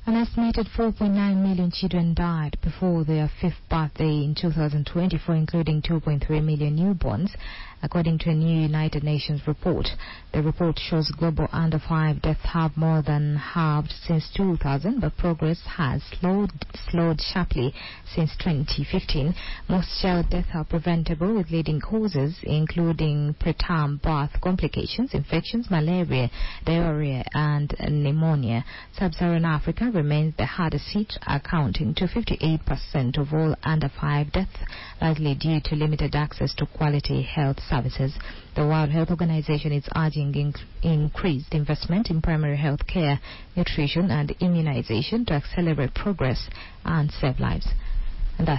An estimated 4.9 million children died before their 5th birthday in 2024, including 2.3 million newborns, according to a new United Nations report. The report shows global under 5 deaths have more than halved since 2000, but progress has slowed sharply since 2015. Most child deaths are preventable, with leading causes including preterm birth complications, infections, malaria, diarrhea, and pneumonia. Sub-Saharan Africa remains the hardest hit, accounting to 58% of all under 5 deaths, largely due to limited access to quality health services. The World Health Organization is urging increased investment in primary health care, nutrition, and immunization to accelerate progress and save lives.